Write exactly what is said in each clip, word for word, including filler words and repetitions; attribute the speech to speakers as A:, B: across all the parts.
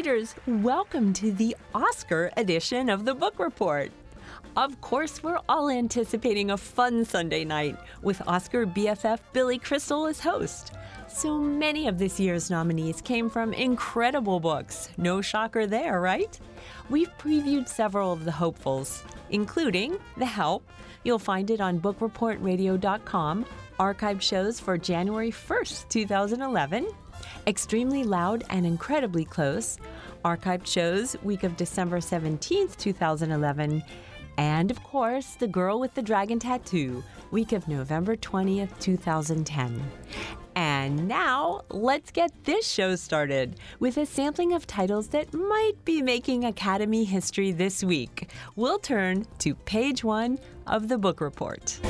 A: readers, welcome to the Oscar edition of the Book Report. Of course, we're all anticipating a fun Sunday night with Oscar B F F Billy Crystal as host. So many of this year's nominees came from incredible books. No shocker there, right? We've previewed several of the hopefuls, including The Help. You'll find it on book report radio dot com, archived shows for January first, two thousand eleven, Extremely Loud and Incredibly Close, archived shows week of December seventeenth, two thousand eleven, and of course, The Girl with the Dragon Tattoo, week of November twentieth, two thousand ten. And now, let's get this show started with a sampling of titles that might be making Academy history this week. We'll turn to page one of the Book Report.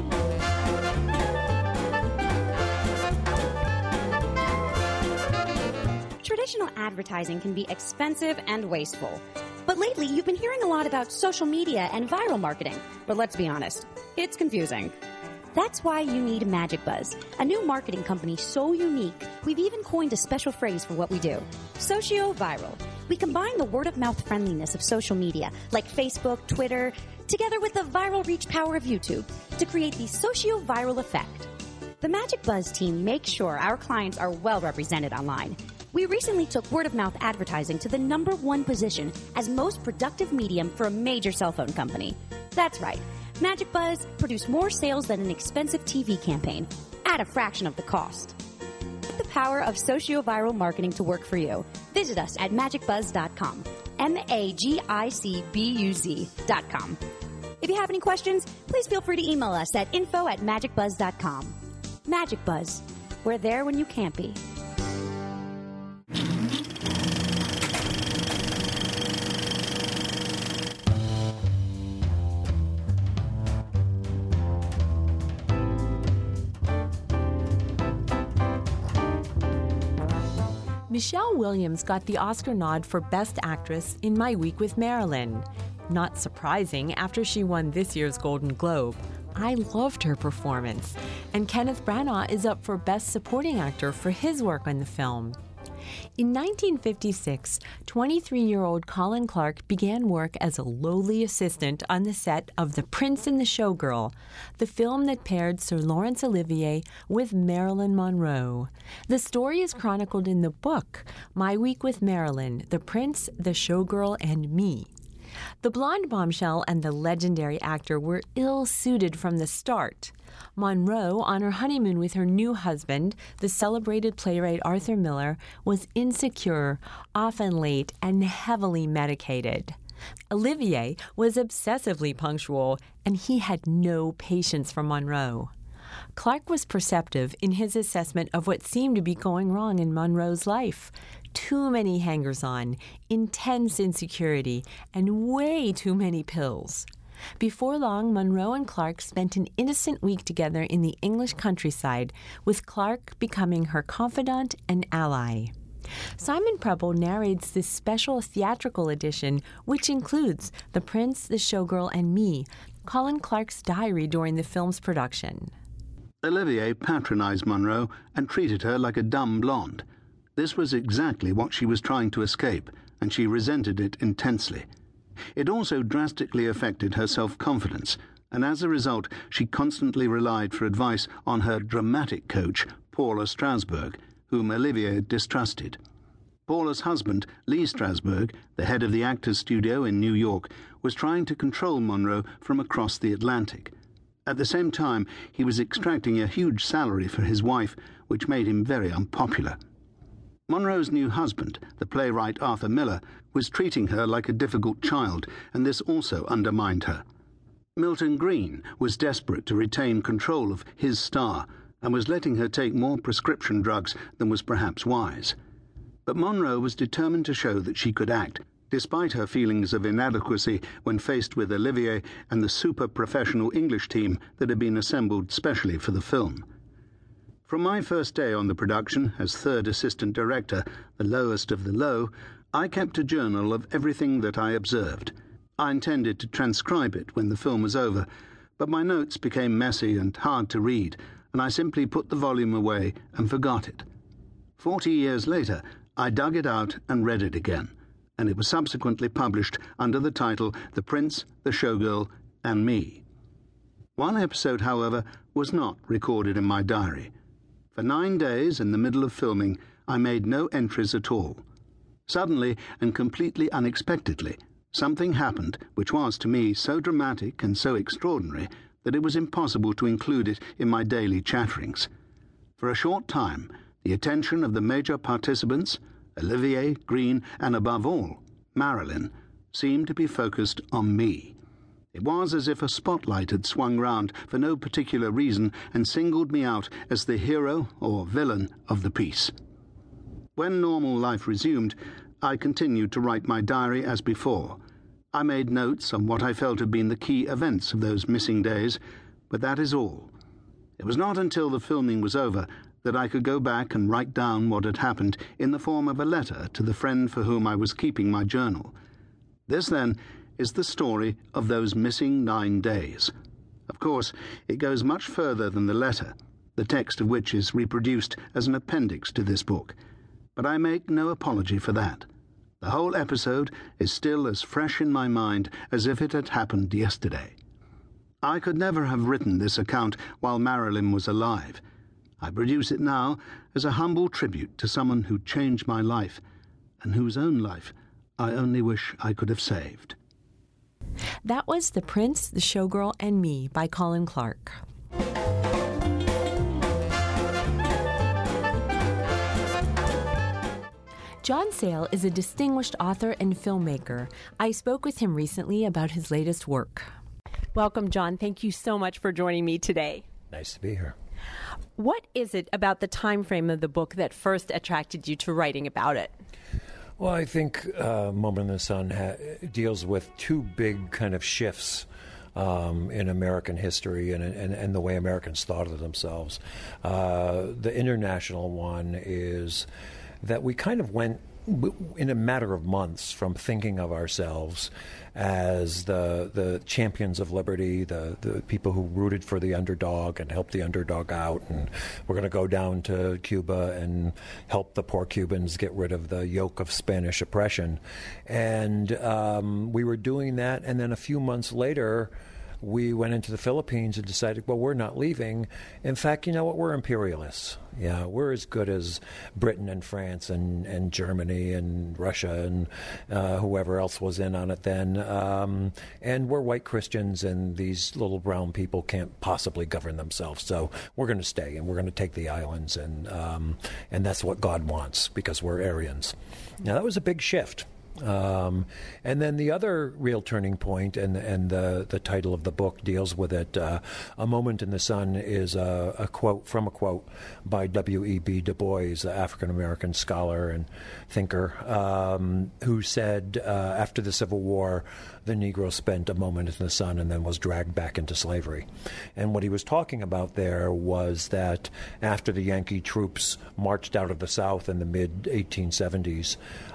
B: Traditional advertising can be expensive and wasteful. But lately, you've been hearing a lot about social media and viral marketing. But let's be honest, it's confusing. That's why you need Magic Buzz, a new marketing company so unique, we've even coined a special phrase for what we do, socio-viral. We combine the word-of-mouth friendliness of social media, like Facebook, Twitter, together with the viral reach power of YouTube to create the socio-viral effect. The Magic Buzz team makes sure our clients are well represented online. We recently took word-of-mouth advertising to the number one position as most productive medium for a major cell phone company. That's right. Magic Buzz produced more sales than an expensive T V campaign at a fraction of the cost. Put the power of socio-viral marketing to work for you. Visit us at magic buzz dot com. M A G I C B U Z dot com. If you have any questions, please feel free to email us at info at magic buzz dot com. Magic Buzz. We're there when you can't be.
A: Michelle Williams got the Oscar nod for Best Actress in My Week with Marilyn. Not surprising after she won this year's Golden Globe. I loved her performance. And Kenneth Branagh is up for Best Supporting Actor for his work on the film. In nineteen fifty-six, twenty-three-year-old Colin Clark began work as a lowly assistant on the set of The Prince and the Showgirl, the film that paired Sir Laurence Olivier with Marilyn Monroe. The story is chronicled in the book, My Week with Marilyn, The Prince, the Showgirl, and Me. The blonde bombshell and the legendary actor were ill-suited from the start. Monroe, on her honeymoon with her new husband, the celebrated playwright Arthur Miller, was insecure, often late, and heavily medicated. Olivier was obsessively punctual, and he had no patience for Monroe. Clark was perceptive in his assessment of what seemed to be going wrong in Monroe's life. Too many hangers-on, intense insecurity, and way too many pills. Before long, Monroe and Clark spent an innocent week together in the English countryside, with Clark becoming her confidant and ally. Simon Preble narrates this special theatrical edition, which includes The Prince, the Showgirl, and Me, Colin Clark's diary during the film's production.
C: Olivier patronized Monroe and treated her like a dumb blonde. This was exactly what she was trying to escape, and she resented it intensely. It also drastically affected her self-confidence, and as a result, she constantly relied for advice on her dramatic coach, Paula Strasberg, whom Olivier distrusted. Paula's husband, Lee Strasberg, the head of the Actors Studio in New York, was trying to control Monroe from across the Atlantic. At the same time, he was extracting a huge salary for his wife, which made him very unpopular. Monroe's new husband, the playwright Arthur Miller, was treating her like a difficult child, and this also undermined her. Milton Green was desperate to retain control of his star and was letting her take more prescription drugs than was perhaps wise. But Monroe was determined to show that she could act, despite her feelings of inadequacy when faced with Olivier and the super-professional English team that had been assembled specially for the film. From my first day on the production as third assistant director, the lowest of the low, I kept a journal of everything that I observed. I intended to transcribe it when the film was over, but my notes became messy and hard to read, and I simply put the volume away and forgot it. Forty years later, I dug it out and read it again, and it was subsequently published under the title The Prince, the Showgirl, and Me. One episode, however, was not recorded in my diary. For nine days, in the middle of filming, I made no entries at all. Suddenly, and completely unexpectedly, something happened which was, to me, so dramatic and so extraordinary that it was impossible to include it in my daily chatterings. For a short time, the attention of the major participants, Olivier, Green, and above all, Marilyn, seemed to be focused on me. It was as if a spotlight had swung round for no particular reason and singled me out as the hero or villain of the piece. When normal life resumed, I continued to write my diary as before. I made notes on what I felt had been the key events of those missing days, but that is all. It was not until the filming was over that I could go back and write down what had happened in the form of a letter to the friend for whom I was keeping my journal. This, then, is the story of those missing nine days. Of course, it goes much further than the letter, the text of which is reproduced as an appendix to this book. But I make no apology for that. The whole episode is still as fresh in my mind as if it had happened yesterday. I could never have written this account while Marilyn was alive. I produce it now as a humble tribute to someone who changed my life, and whose own life I only wish I could have saved.
A: That was The Prince, the Showgirl, and Me by Colin Clark. John Sayles is a distinguished author and filmmaker. I spoke with him recently about his latest work. Welcome, John. Thank you so much for joining me today.
D: Nice to be here.
A: What is it about the time frame of the book that first attracted you to writing about it?
D: Well, I think uh, Moment in the Sun ha- deals with two big kind of shifts um, in American history and, and, and the way Americans thought of themselves. Uh, the international one is that we kind of went in a matter of months from thinking of ourselves as the the champions of liberty, the, the people who rooted for the underdog and helped the underdog out, and we're going to go down to Cuba and help the poor Cubans get rid of the yoke of Spanish oppression. And um, we were doing that, and then a few months later, we went into the Philippines and decided, well, we're not leaving. In fact, you know what? We're imperialists. Yeah, we're as good as Britain and France and, and Germany and Russia and uh, whoever else was in on it then. Um, and we're white Christians, and these little brown people can't possibly govern themselves. So we're going to stay, and we're going to take the islands, and um, and that's what God wants, because we're Aryans. Now, that was a big shift. Um, and then the other real turning point, and and the the title of the book deals with it. Uh, A Moment in the Sun is a, a quote from a quote by W E B Du Bois, the African American scholar and thinker, um, who said uh, after the Civil War, the Negro spent a moment in the sun and then was dragged back into slavery. And what he was talking about there was that after the Yankee troops marched out of the South in the mid eighteen seventies,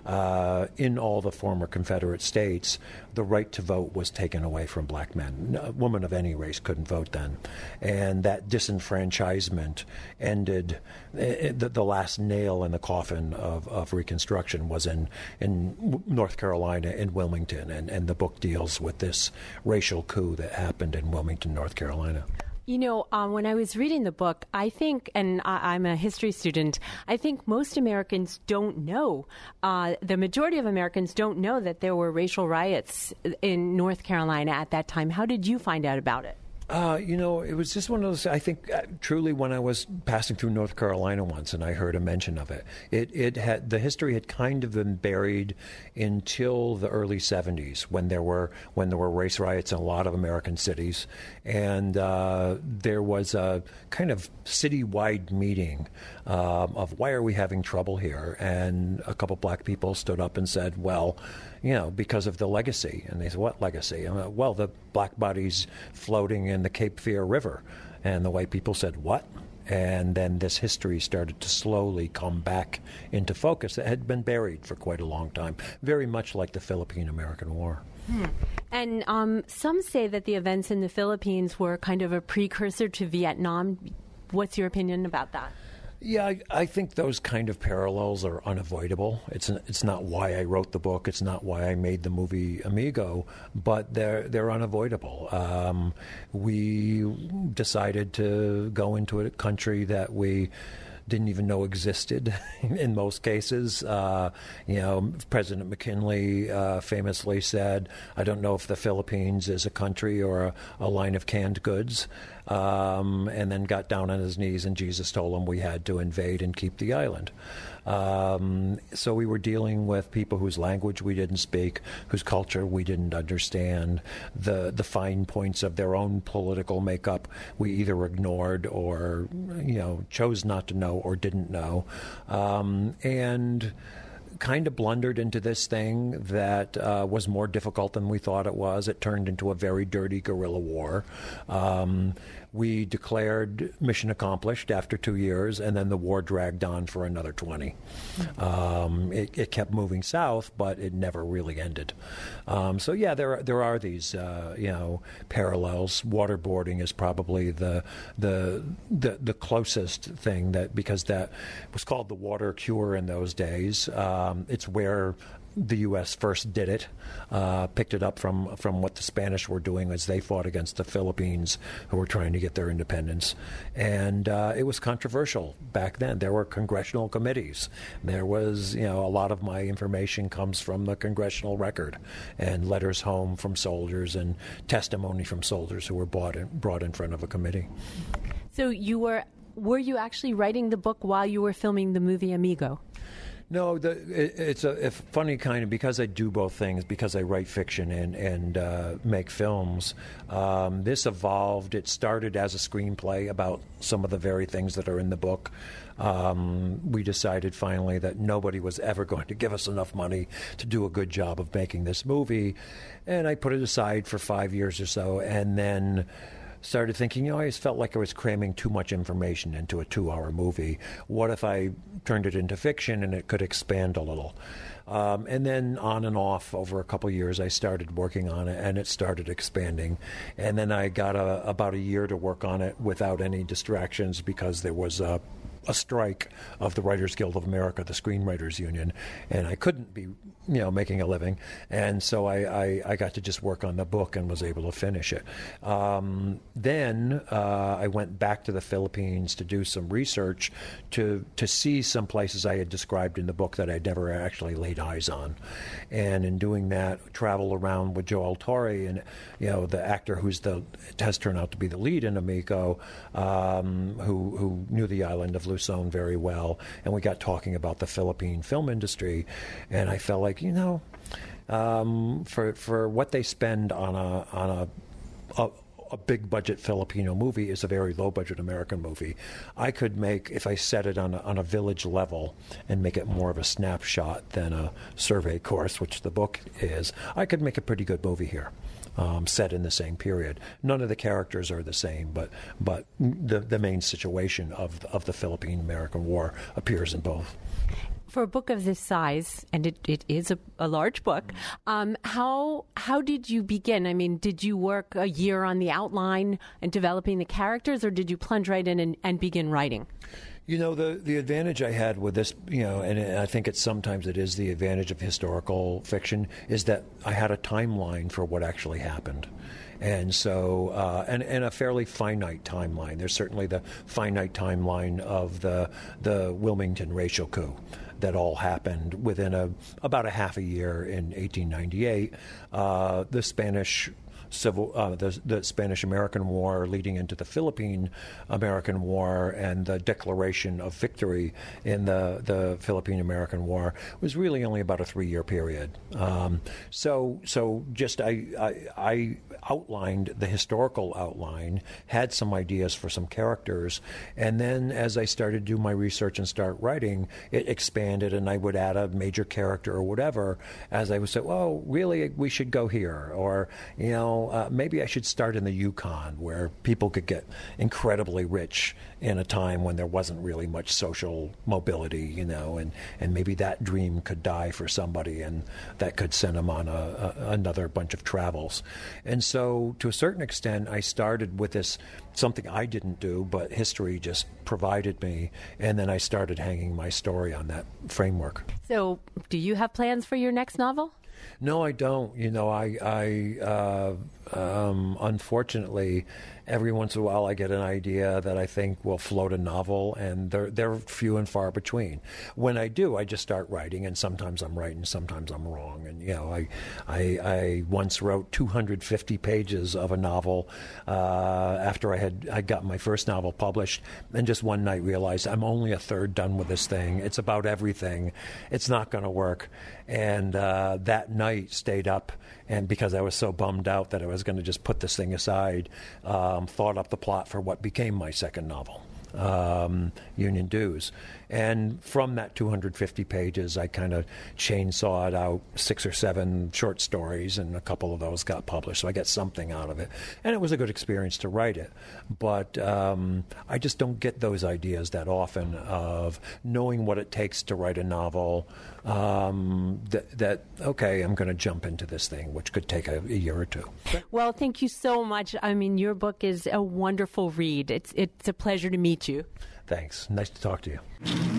D: uh, in all the former Confederate states, the right to vote was taken away from black men. A woman of any race couldn't vote then. And that disenfranchisement ended, uh, the, the last nail in the coffin of, of Reconstruction was in, in North Carolina, in Wilmington, and, and the book deals with this racial coup that happened in Wilmington, North Carolina.
A: You know, um, when I was reading the book, I think, and I, I'm a history student, I think most Americans don't know, uh, the majority of Americans don't know that there were racial riots in North Carolina at that time. How did you find out about it?
D: Uh, you know, it was just one of those, I think, uh, truly when I was passing through North Carolina once and I heard a mention of it, it, it had, the history had kind of been buried until the early seventies when there were, when there were race riots in a lot of American cities. And uh, there was a kind of citywide meeting um, of why are we having trouble here? And a couple black people stood up and said, well, you know, because of the legacy. And they said, what legacy? And, uh, well, the black bodies floating in the Cape Fear River. And the white people said, what? And then this history started to slowly come back into focus. It had been buried for quite a long time, very much like the Philippine-American War.
A: Hmm. And um, some say that the events in the Philippines were kind of a precursor to Vietnam. What's your opinion about that?
D: Yeah, I, I think those kind of parallels are unavoidable. It's it's not why I wrote the book. It's not why I made the movie Amigo, but they're they're unavoidable. Um, we decided to go into a country that we didn't even know existed in most cases. Uh, you know, President McKinley uh, famously said, "I don't know if the Philippines is a country or a, a line of canned goods," um, and then got down on his knees, and Jesus told him we had to invade and keep the island. Um, so we were dealing with people whose language we didn't speak, whose culture we didn't understand, the the fine points of their own political makeup we either ignored or, you know, chose not to know or didn't know, um, and kind of blundered into this thing that uh, was more difficult than we thought it was. It turned into a very dirty guerrilla war. Um, we declared mission accomplished after two years, and then the war dragged on for another twenty. Um, it, it kept moving south, but it never really ended. Um, so yeah, there are, there are these uh, you know parallels. Waterboarding is probably the the the, the closest thing, that because that was called the water cure in those days. Um, it's where the U S first did it, uh, picked it up from from what the Spanish were doing as they fought against the Philippines, who were trying to get their independence. And uh, it was controversial back then. There were congressional committees. There was, you know, a lot of my information comes from the congressional record and letters home from soldiers and testimony from soldiers who were brought in, brought in front of a committee.
A: So you were, were you actually writing the book while you were filming the movie Amigo?
D: No, the, it, it's a, a funny kind of, because I do both things, because I write fiction and, and uh, make films, um, this evolved. It started as a screenplay about some of the very things that are in the book. Um, we decided finally that nobody was ever going to give us enough money to do a good job of making this movie, and I put it aside for five years or so, and then started thinking, you know, I just felt like I was cramming too much information into a two-hour movie. What if I turned it into fiction and it could expand a little? Um, and then on and off over a couple of years, I started working on it, and it started expanding. And then I got a, about a year to work on it without any distractions, because there was a a strike of the Writers Guild of America, the Screenwriters Union, and I couldn't be, you know, making a living, and so I, I, I got to just work on the book and was able to finish it. Um, then uh, I went back to the Philippines to do some research to to see some places I had described in the book that I'd never actually laid eyes on, and in doing that, travel around with Joel Torre, and you know, the actor who's the has turned out to be the lead in Amigo, um, who who knew the island of Luzon very well, and we got talking about the Philippine film industry, and I felt like, you know, um, for for what they spend on a on a, a a big budget Filipino movie is a very low budget American movie. I could make, if I set it on a, on a village level and make it more of a snapshot than a survey course, which the book is, I could make a pretty good movie here. Um, set in the same period. None of the characters are the same, but but the the main situation of of the Philippine-American War appears in both.
A: For a book of this size, and it, it is a, a large book, um, how how did you begin? I mean, did you work a year on the outline and developing the characters, or did you plunge right in and, and begin writing?
D: You know, the the advantage I had with this, you know, and I think it's sometimes it is the advantage of historical fiction, is that I had a timeline for what actually happened. And so, uh, and, and a fairly finite timeline. There's certainly the finite timeline of the the Wilmington racial coup that all happened within a about a half a year in eighteen ninety-eight. Uh, the Spanish Civil, uh, the, the Spanish-American War leading into the Philippine-American War, and the declaration of victory in the, the Philippine-American War was really only about a three-year period. Um, so, so just I, I, I outlined the historical outline, had some ideas for some characters, and then as I started to do my research and start writing, it expanded, and I would add a major character or whatever as I would say, well, really, we should go here, or, you know, know, uh, maybe I should start in the Yukon, where people could get incredibly rich in a time when there wasn't really much social mobility, you know, and, and maybe that dream could die for somebody, and that could send them on a, a, another bunch of travels. And so, to a certain extent, I started with this, something I didn't do, but history just provided me, and then I started hanging my story on that framework.
A: So, do you have plans for your next novel?
D: No, I don't. You know, I, I uh, um, unfortunately, every once in a while I get an idea that I think will float a novel, and they're, they're few and far between. When I do, I just start writing, and sometimes I'm right and sometimes I'm wrong. And, you know, I, I, I once wrote two hundred fifty pages of a novel uh, after I had I got my first novel published, and just one night realized I'm only a third done with this thing. It's about everything. It's not going to work. And uh, that night stayed up, and because I was so bummed out that I was going to just put this thing aside, um, thought up the plot for what became my second novel, um, Union Dues. And from that two hundred fifty pages, I kind of chainsawed out six or seven short stories, and a couple of those got published. So I got something out of it. And it was a good experience to write it. But um, I just don't get those ideas that often of knowing what it takes to write a novel, um, that, that, okay, I'm going to jump into this thing, which could take a, a year or two.
A: Well, thank you so much. I mean, your book is a wonderful read. It's, it's a pleasure to meet you.
D: Thanks. Nice to talk to you.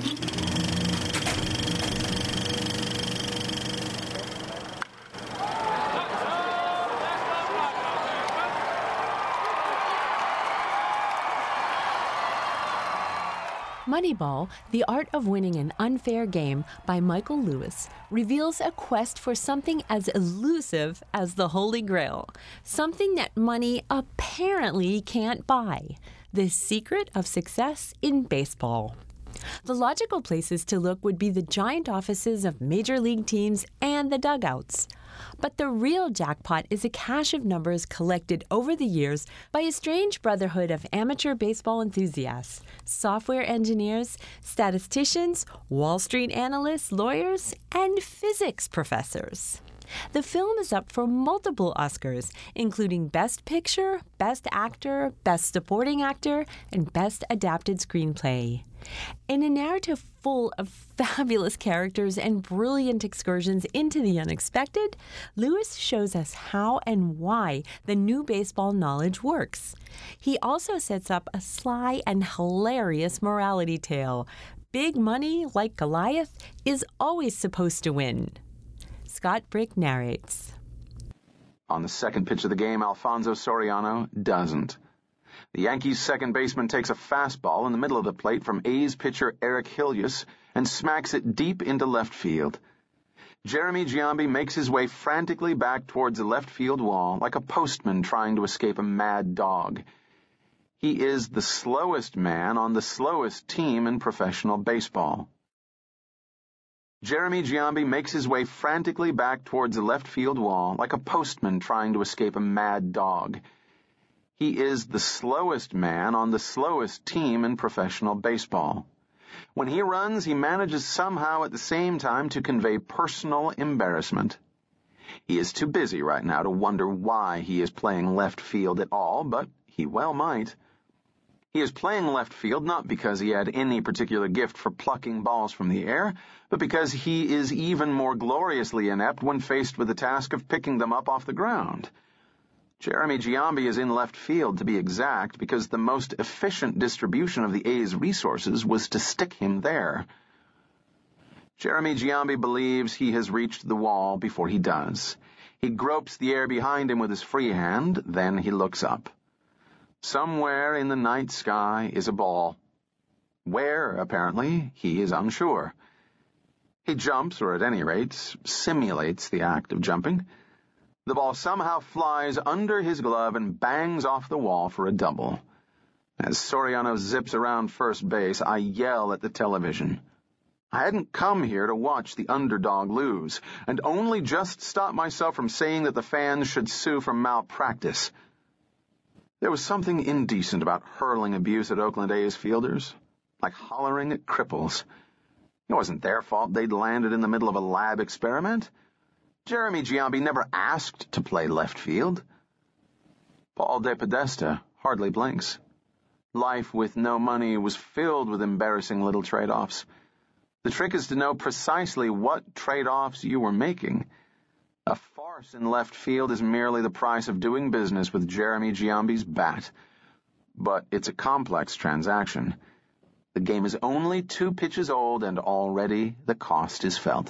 A: Moneyball, The Art of Winning an Unfair Game by Michael Lewis, reveals a quest for something as elusive as the Holy Grail, something that money apparently can't buy. The secret of success in baseball. The logical places to look would be the giant offices of major league teams and the dugouts. But the real jackpot is a cache of numbers collected over the years by a strange brotherhood of amateur baseball enthusiasts, software engineers, statisticians, Wall Street analysts, lawyers, and physics professors. The film is up for multiple Oscars, including Best Picture, Best Actor, Best Supporting Actor, and Best Adapted Screenplay. In a narrative full of fabulous characters and brilliant excursions into the unexpected, Lewis shows us how and why the new baseball knowledge works. He also sets up a sly and hilarious morality tale. Big money, like Goliath, is always supposed to win. Scott Brick narrates.
E: On the second pitch of the game, Alfonso Soriano doesn't. The Yankees' second baseman takes a fastball in the middle of the plate from A's pitcher Eric Hilius and smacks it deep into left field. Jeremy Giambi makes his way frantically back towards the left field wall like a postman trying to escape a mad dog. He is the slowest man on the slowest team in professional baseball. Jeremy Giambi makes his way frantically back towards the left field wall like a postman trying to escape a mad dog. He is the slowest man on the slowest team in professional baseball. When he runs, he manages somehow at the same time to convey personal embarrassment. He is too busy right now to wonder why he is playing left field at all, but he well might. He is playing left field not because he had any particular gift for plucking balls from the air, but because he is even more gloriously inept when faced with the task of picking them up off the ground. Jeremy Giambi is in left field, to be exact, because the most efficient distribution of the A's resources was to stick him there. Jeremy Giambi believes he has reached the wall before he does. He gropes the air behind him with his free hand, then he looks up. Somewhere in the night sky is a ball. Where, apparently, he is unsure. He jumps, or at any rate, simulates the act of jumping. The ball somehow flies under his glove and bangs off the wall for a double. As Soriano zips around first base, I yell at the television. I hadn't come here to watch the underdog lose, and only just stopped myself from saying that the fans should sue for malpractice. There was something indecent about hurling abuse at Oakland A's fielders, like hollering at cripples. It wasn't their fault they'd landed in the middle of a lab experiment. Jeremy Giambi never asked to play left field. Paul de Podesta hardly blinks. Life with no money was filled with embarrassing little trade-offs. The trick is to know precisely what trade-offs you were making. A farce in left field is merely the price of doing business with Jeremy Giambi's bat. But it's a complex transaction. The game is only two pitches old, and already the cost is felt.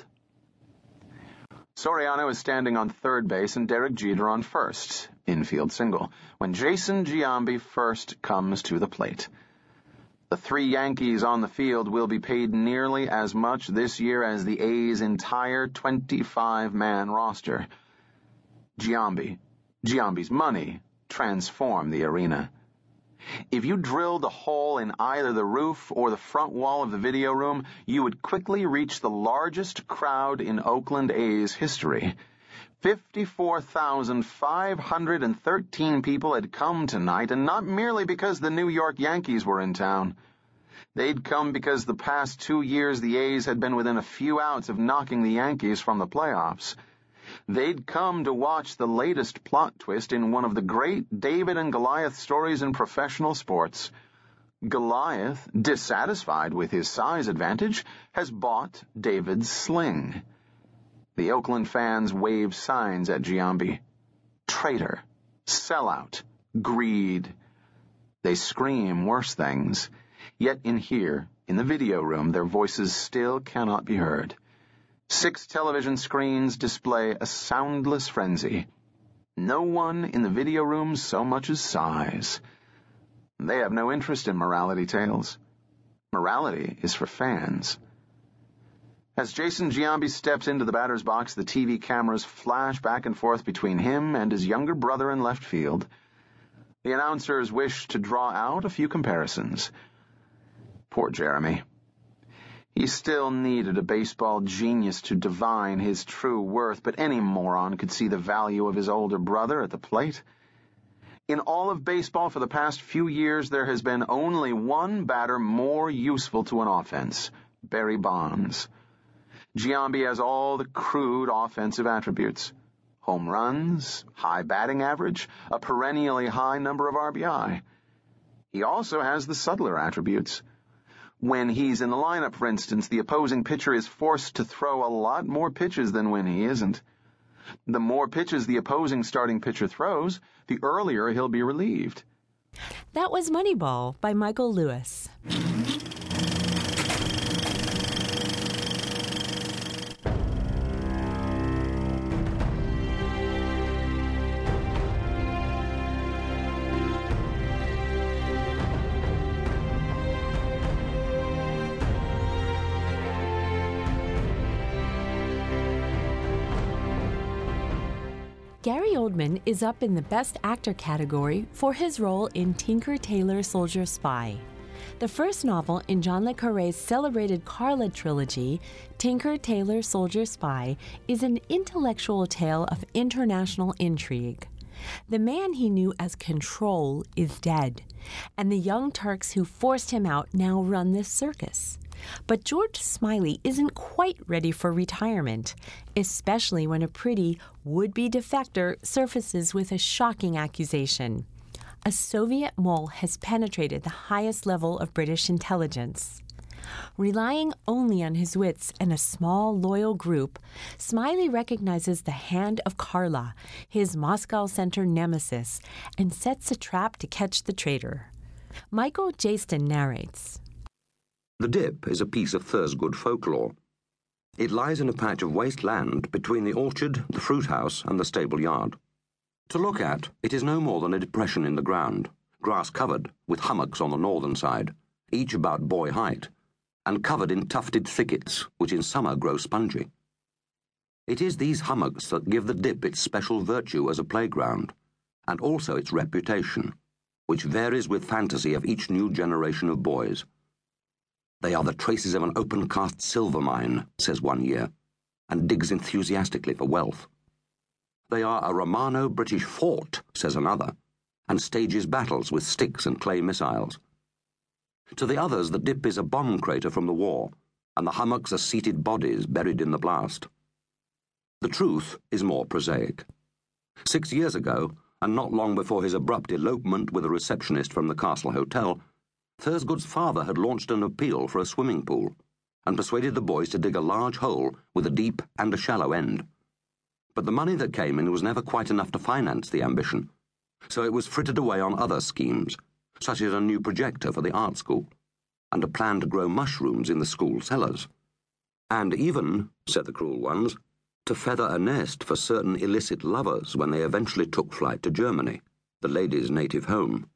E: Soriano is standing on third base and Derek Jeter on first, infield single, when Jason Giambi first comes to the plate. The three Yankees on the field will be paid nearly as much this year as the A's entire twenty-five man roster. Giambi, Giambi's money, transformed the arena. If you drilled a hole in either the roof or the front wall of the video room, you would quickly reach the largest crowd in Oakland A's history. fifty-four thousand five hundred thirteen people had come tonight, and not merely because the New York Yankees were in town. They'd come because the past two years the A's had been within a few outs of knocking the Yankees from the playoffs. They'd come to watch the latest plot twist in one of the great David and Goliath stories in professional sports. Goliath, dissatisfied with his size advantage, has bought David's sling. The Oakland fans wave signs at Giambi. Traitor, sellout, greed. They scream worse things. Yet in here, in the video room, their voices still cannot be heard. Six television screens display a soundless frenzy. No one in the video room so much as sighs. They have no interest in morality tales. Morality is for fans. As Jason Giambi steps into the batter's box, the T V cameras flash back and forth between him and his younger brother in left field. The announcers wish to draw out a few comparisons. Poor Jeremy. He still needed a baseball genius to divine his true worth, but any moron could see the value of his older brother at the plate. In all of baseball for the past few years, there has been only one batter more useful to an offense, Barry Bonds. Giambi has all the crude offensive attributes. Home runs, high batting average, a perennially high number of R B I. He also has the subtler attributes. When he's in the lineup, for instance, the opposing pitcher is forced to throw a lot more pitches than when he isn't. The more pitches the opposing starting pitcher throws, the earlier he'll be relieved.
A: That was Moneyball by Michael Lewis. Gary Oldman is up in the Best Actor category for his role in Tinker Tailor Soldier Spy. The first novel in John le Carré's celebrated Carla trilogy, Tinker Tailor Soldier Spy, is an intellectual tale of international intrigue. The man he knew as Control is dead, and the young Turks who forced him out now run this circus. But George Smiley isn't quite ready for retirement, especially when a pretty would-be defector surfaces with a shocking accusation. A Soviet mole has penetrated the highest level of British intelligence. Relying only on his wits and a small, loyal group, Smiley recognizes the hand of Carla, his Moscow Center nemesis, and sets a trap to catch the traitor. Michael Jaston narrates.
F: The Dip is a piece of Thursgood folklore. It lies in a patch of waste land between the orchard, the fruit house, and the stable yard. To look at, it is no more than a depression in the ground, grass-covered, with hummocks on the northern side, each about boy height, and covered in tufted thickets, which in summer grow spongy. It is these hummocks that give the Dip its special virtue as a playground, and also its reputation, which varies with fantasy of each new generation of boys. They are the traces of an open-cast silver mine, says one year, and digs enthusiastically for wealth. They are a Romano-British fort, says another, and stages battles with sticks and clay missiles. To the others, the Dip is a bomb crater from the war, and the hummocks are seated bodies buried in the blast. The truth is more prosaic. Six years ago, and not long before his abrupt elopement with a receptionist from the Castle Hotel, Thurgood's father had launched an appeal for a swimming pool and persuaded the boys to dig a large hole with a deep and a shallow end. But the money that came in was never quite enough to finance the ambition, so it was frittered away on other schemes, such as a new projector for the art school, and a plan to grow mushrooms in the school cellars. And even, said the cruel ones, to feather a nest for certain illicit lovers when they eventually took flight to Germany, the lady's native home.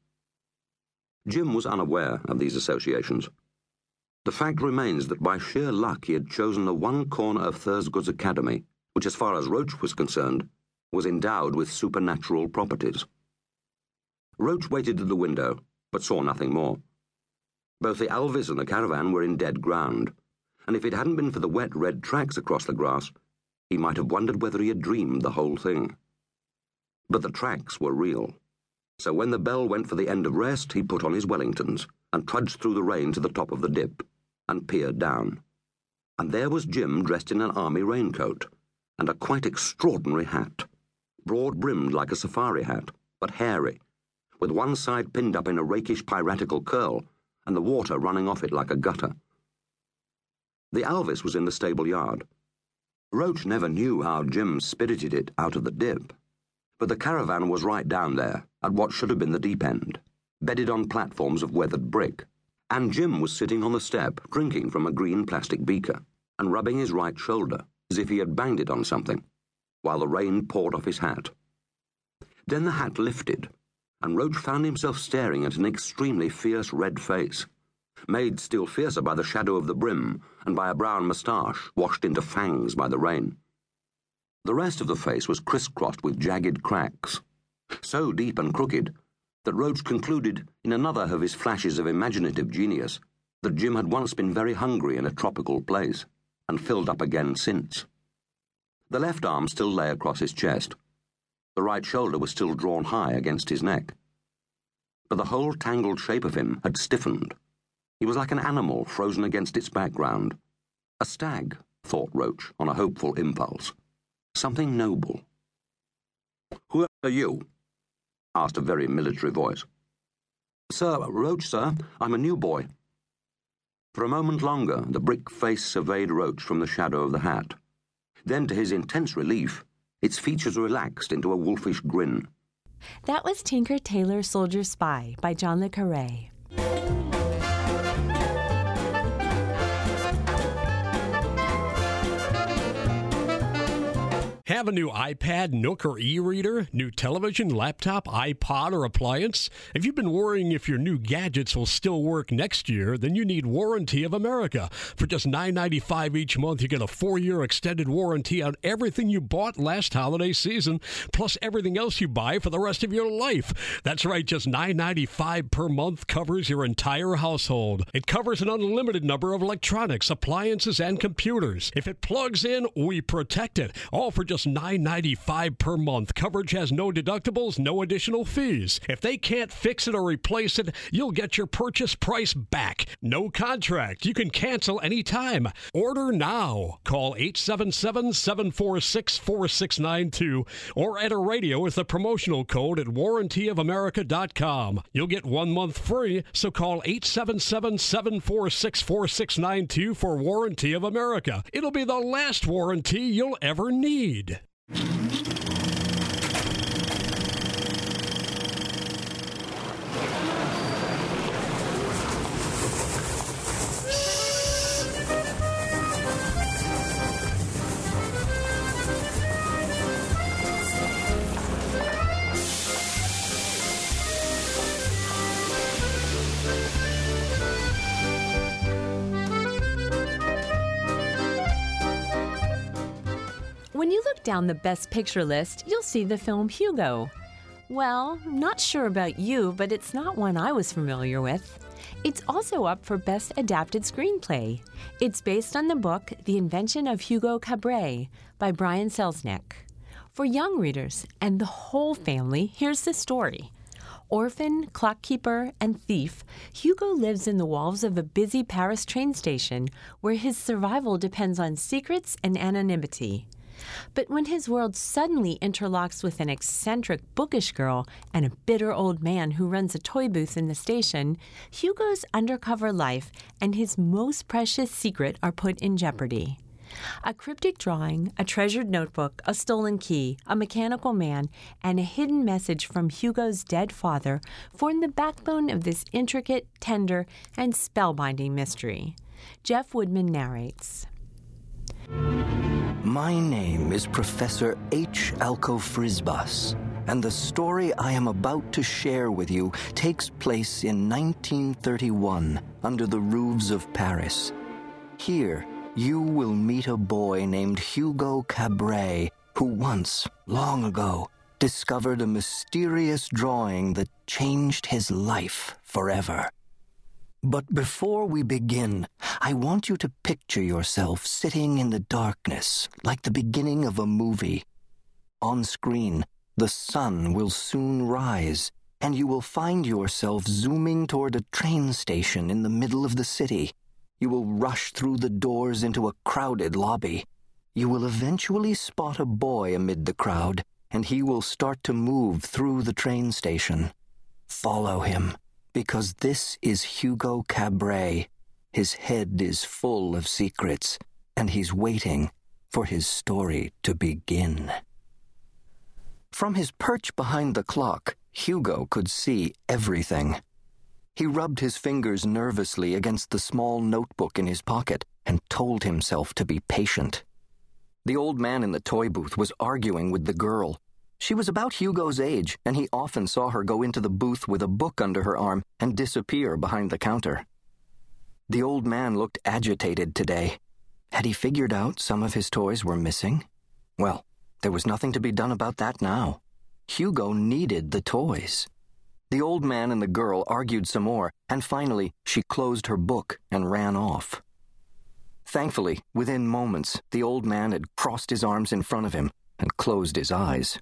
F: Jim was unaware of these associations. The fact remains that by sheer luck he had chosen the one corner of Thurgood's academy which, as far as Roach was concerned, was endowed with supernatural properties. Roach waited at the window, but saw nothing more. Both the Alvis and the caravan were in dead ground, and if it hadn't been for the wet red tracks across the grass, he might have wondered whether he had dreamed the whole thing. But the tracks were real, so when the bell went for the end of rest, he put on his Wellingtons and trudged through the rain to the top of the dip and peered down. And there was Jim dressed in an army raincoat and a quite extraordinary hat, broad-brimmed like a safari hat, but hairy, with one side pinned up in a rakish piratical curl and the water running off it like a gutter. The Alvis was in the stable yard. Roach never knew how Jim spirited it out of the dip, but the caravan was right down there, at what should have been the deep end, bedded on platforms of weathered brick, and Jim was sitting on the step, drinking from a green plastic beaker, and rubbing his right shoulder, as if he had banged it on something, while the rain poured off his hat. Then the hat lifted, and Roach found himself staring at an extremely fierce red face, made still fiercer by the shadow of the brim and by a brown moustache washed into fangs by the rain. The rest of the face was crisscrossed with jagged cracks, so deep and crooked that Roach concluded, in another of his flashes of imaginative genius, that Jim had once been very hungry in a tropical place, and filled up again since. The left arm still lay across his chest. The right shoulder was still drawn high against his neck. But the whole tangled shape of him had stiffened. He was like an animal frozen against its background. A stag, thought Roach on a hopeful impulse. Something noble. "Who are you?" asked a very military voice. "Sir, Roach, sir. I'm a new boy." For a moment longer, the brick face surveyed Roach from the shadow of the hat. Then, to his intense relief, its features relaxed into a wolfish grin.
A: That was Tinker Tailor Soldier Spy by John le Carré.
G: Have a new iPad, Nook, or e-reader? New television, laptop, iPod, or appliance? If you've been worrying if your new gadgets will still work next year, then you need Warranty of America. For just nine ninety-five each month, you get a four-year extended warranty on everything you bought last holiday season, plus everything else you buy for the rest of your life. That's right, just nine ninety-five per month covers your entire household. It covers an unlimited number of electronics, appliances, and computers. If it plugs in, we protect it. All for just nine ninety-five per month. Coverage has no deductibles, no additional fees. If they can't fix it or replace it, you'll get your purchase price back. No contract. You can cancel anytime. Order now. Call eight seven seven, seven four six, four six nine two or enter radio with the promotional code at warranty of america dot com. You'll get one month free, so call eight seven seven, seven four six, four six nine two for Warranty of America. It'll be the last warranty you'll ever need.
A: When you look down the Best Picture list, you'll see the film Hugo. Well, not sure about you, but it's not one I was familiar with. It's also up for Best Adapted Screenplay. It's based on the book The Invention of Hugo Cabret by Brian Selznick. For young readers and the whole family, here's the story. Orphan, clockkeeper, and thief, Hugo lives in the walls of a busy Paris train station where his survival depends on secrets and anonymity. But when his world suddenly interlocks with an eccentric bookish girl and a bitter old man who runs a toy booth in the station, Hugo's undercover life and his most precious secret are put in jeopardy. A cryptic drawing, a treasured notebook, a stolen key, a mechanical man, and a hidden message from Hugo's dead father form the backbone of this intricate, tender, and spellbinding mystery. Jeff Woodman narrates.
H: My name is Professor H. Alcofrisbas, and the story I am about to share with you takes place in nineteen thirty-one under the roofs of Paris. Here, you will meet a boy named Hugo Cabret, who once, long ago, discovered a mysterious drawing that changed his life forever. But before we begin, I want you to picture yourself sitting in the darkness, like the beginning of a movie. On screen, the sun will soon rise, and you will find yourself zooming toward a train station in the middle of the city. You will rush through the doors into a crowded lobby. You will eventually spot a boy amid the crowd, and he will start to move through the train station. Follow him, because this is Hugo Cabret. His head is full of secrets, and he's waiting for his story to begin. From his perch behind the clock, Hugo could see everything. He rubbed his fingers nervously against the small notebook in his pocket and told himself to be patient. The old man in the toy booth was arguing with the girl. She was about Hugo's age, and he often saw her go into the booth with a book under her arm and disappear behind the counter. The old man looked agitated today. Had he figured out some of his toys were missing? Well, there was nothing to be done about that now. Hugo needed the toys. The old man and the girl argued some more, and finally she closed her book and ran off. Thankfully, within moments, the old man had crossed his arms in front of him and closed his eyes.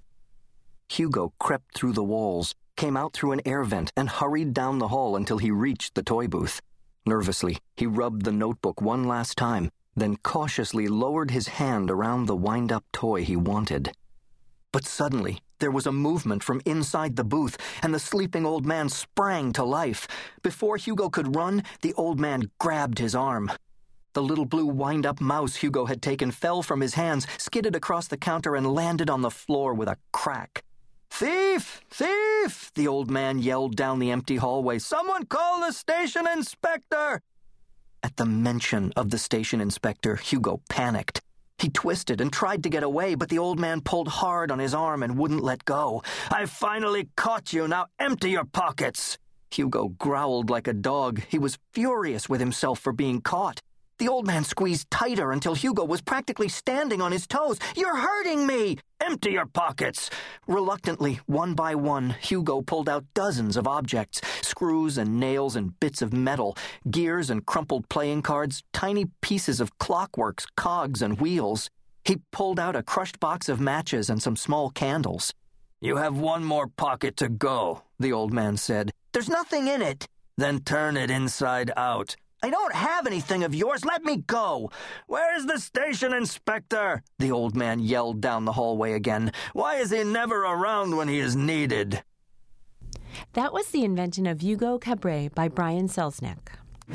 H: Hugo crept through the walls, came out through an air vent, and hurried down the hall until he reached the toy booth. Nervously, he rubbed the notebook one last time, then cautiously lowered his hand around the wind-up toy he wanted. But suddenly, there was a movement from inside the booth, and the sleeping old man sprang to life. Before Hugo could run, the old man grabbed his arm. The little blue wind-up mouse Hugo had taken fell from his hands, skidded across the counter, and landed on the floor with a crack. "Thief! Thief!" the old man yelled down the empty hallway. "Someone call the station inspector!" At the mention of the station inspector, Hugo panicked. He twisted and tried to get away, but the old man pulled hard on his arm and wouldn't let go. "I finally caught you. Now empty your pockets!" Hugo growled like a dog. He was furious with himself for being caught. The old man squeezed tighter until Hugo was practically standing on his toes. "You're hurting me! Empty your pockets!" Reluctantly, one by one, Hugo pulled out dozens of objects, screws and nails and bits of metal, gears and crumpled playing cards, tiny pieces of clockworks, cogs, and wheels. He pulled out a crushed box of matches and some small candles. "You have one more pocket to go," the old man said. "There's nothing in it." "Then turn it inside out." "I don't have anything of yours. Let me go." "Where's the station inspector?" the old man yelled down the hallway again. "Why is he never around when he is needed?"
A: That was The Invention of Hugo Cabret by Brian Selznick.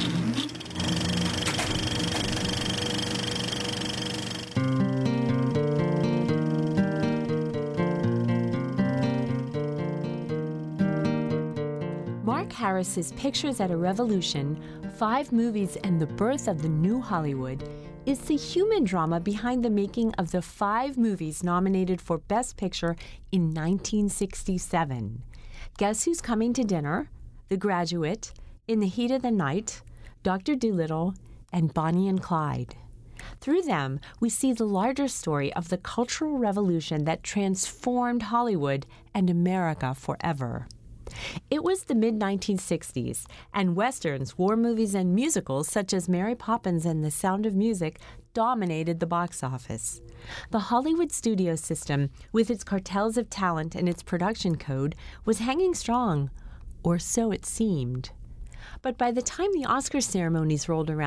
A: Mark Harris's Pictures at a Revolution, Five Movies and the Birth of the New Hollywood is the human drama behind the making of the five movies nominated for Best Picture in nineteen sixty-seven. Guess Who's Coming to Dinner, The Graduate, In the Heat of the Night, Doctor Dolittle, and Bonnie and Clyde. Through them, we see the larger story of the cultural revolution that transformed Hollywood and America forever. It was the mid nineteen sixties, and westerns, war movies, and musicals such as Mary Poppins and The Sound of Music dominated the box office. The Hollywood studio system, with its cartels of talent and its production code, was hanging strong, or so it seemed. But by the time the Oscar ceremonies rolled around,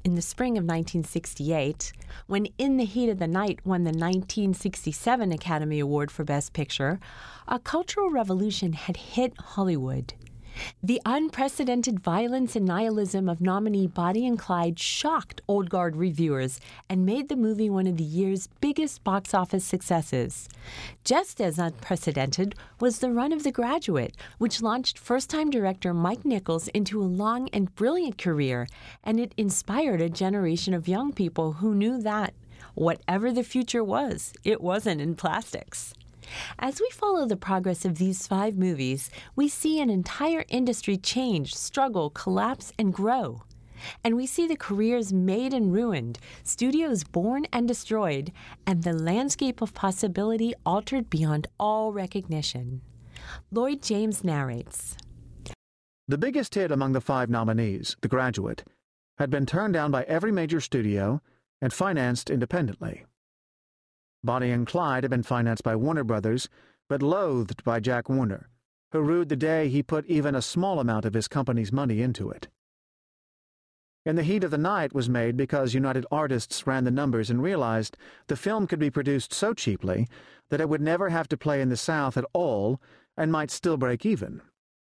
A: in the spring of nineteen sixty-eight, when In the Heat of the Night won the nineteen sixty-seven Academy Award for Best Picture, a cultural revolution had hit Hollywood. The unprecedented violence and nihilism of nominee Bonnie and Clyde shocked old guard reviewers and made the movie one of the year's biggest box office successes. Just as unprecedented was the run of The Graduate, which launched first-time director Mike Nichols into a long and brilliant career, and it inspired a generation of young people who knew that, whatever the future was, it wasn't in plastics. As we follow the progress of these five movies, we see an entire industry change, struggle, collapse, and grow. And we see the careers made and ruined, studios born and destroyed, and the landscape of possibility altered beyond all recognition. Lloyd James narrates.
I: The biggest hit among the five nominees, The Graduate, had been turned down by every major studio and financed independently. Bonnie and Clyde had been financed by Warner Brothers, but loathed by Jack Warner, who rued the day he put even a small amount of his company's money into it. In the Heat of the Night was made because United Artists ran the numbers and realized the film could be produced so cheaply that it would never have to play in the South at all and might still break even.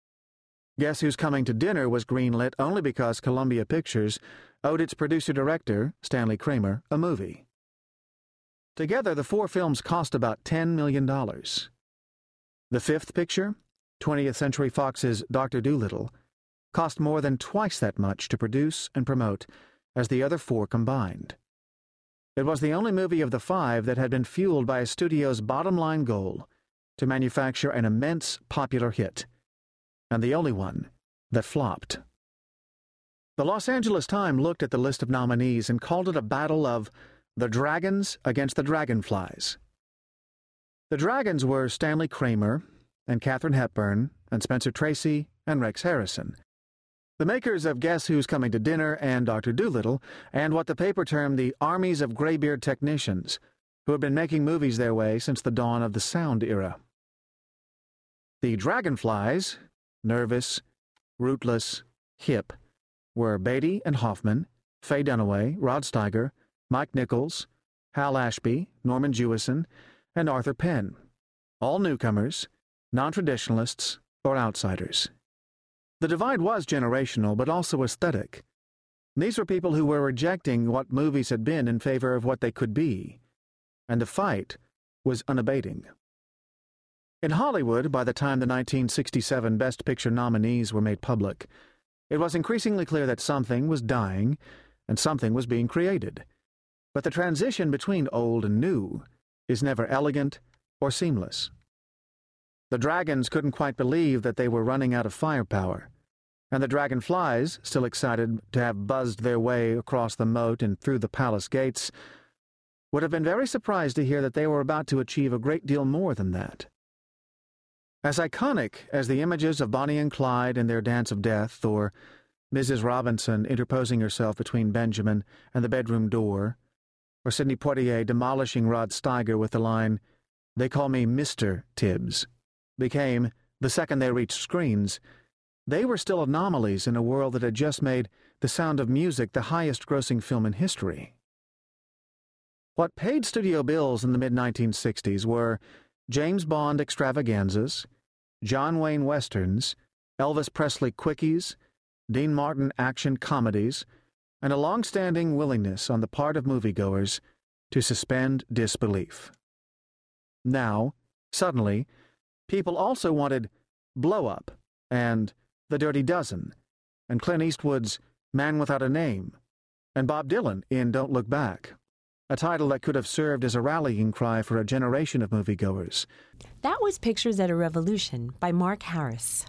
I: Guess Who's Coming to Dinner was greenlit only because Columbia Pictures owed its producer-director, Stanley Kramer, a movie. Together, the four films cost about ten million dollars. The fifth picture, twentieth Century Fox's Doctor Dolittle, cost more than twice that much to produce and promote as the other four combined. It was the only movie of the five that had been fueled by a studio's bottom-line goal to manufacture an immense popular hit, and the only one that flopped. The Los Angeles Times looked at the list of nominees and called it a battle of the Dragons against the Dragonflies. The Dragons were Stanley Kramer and Katharine Hepburn and Spencer Tracy and Rex Harrison, the makers of Guess Who's Coming to Dinner and Doctor Dolittle, and what the paper termed the armies of graybeard technicians who had been making movies their way since the dawn of the sound era. The Dragonflies, nervous, rootless, hip, were Beatty and Hoffman, Faye Dunaway, Rod Steiger, Mike Nichols, Hal Ashby, Norman Jewison, and Arthur Penn, all newcomers, non-traditionalists, or outsiders. The divide was generational, but also aesthetic. These were people who were rejecting what movies had been in favor of what they could be, and the fight was unabating. In Hollywood, by the time the nineteen sixty-seven Best Picture nominees were made public, it was increasingly clear that something was dying and something was being created. But the transition between old and new is never elegant or seamless. The Dragons couldn't quite believe that they were running out of firepower, and the Dragonflies, still excited to have buzzed their way across the moat and through the palace gates, would have been very surprised to hear that they were about to achieve a great deal more than that. As iconic as the images of Bonnie and Clyde in their dance of death, or Missus Robinson interposing herself between Benjamin and the bedroom door, or Sidney Poitier demolishing Rod Steiger with the line, "They call me Mister Tibbs," became, the second they reached screens, they were still anomalies in a world that had just made The Sound of Music the highest-grossing film in history. What paid studio bills in the mid nineteen sixties were James Bond extravaganzas, John Wayne westerns, Elvis Presley quickies, Dean Martin action comedies, and a long-standing willingness on the part of moviegoers to suspend disbelief. Now, suddenly, people also wanted Blow Up and The Dirty Dozen and Clint Eastwood's Man Without a Name and Bob Dylan in Don't Look Back, a title that could have served as a rallying cry for a generation of moviegoers.
A: That was Pictures at a Revolution by Mark Harris.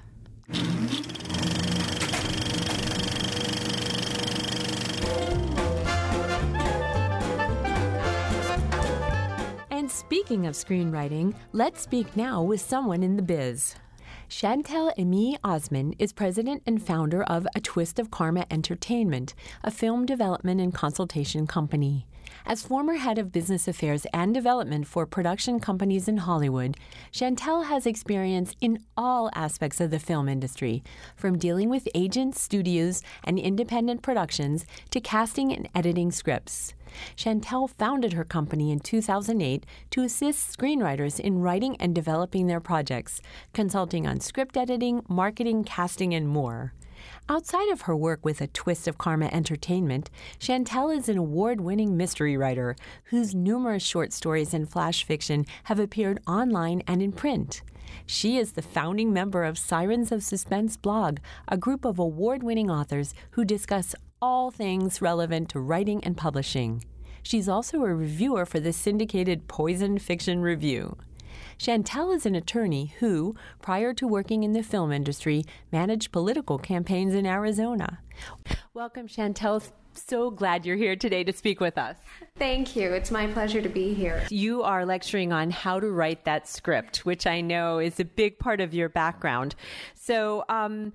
A: And speaking of screenwriting, let's speak now with someone in the biz. Chantal Aimee Osman is president and founder of A Twist of Karma Entertainment, a film development and consultation company. As former head of business affairs and development for production companies in Hollywood, Chantel has experience in all aspects of the film industry, from dealing with agents, studios, and independent productions to casting and editing scripts. Chantel founded her company in two thousand eight to assist screenwriters in writing and developing their projects, consulting on script editing, marketing, casting, and more. Outside of her work with A Twist of Karma Entertainment, Chantel is an award-winning mystery writer whose numerous short stories and flash fiction have appeared online and in print. She is the founding member of Sirens of Suspense blog, a group of award-winning authors who discuss all things relevant to writing and publishing. She's also a reviewer for the syndicated Poison Fiction Review. Chantel is an attorney who, prior to working in the film industry, managed political campaigns in Arizona. Welcome, Chantel. So glad you're here today to speak with us.
J: Thank you. It's my pleasure to be here.
A: You are lecturing on how to write that script, which I know is a big part of your background. So, um,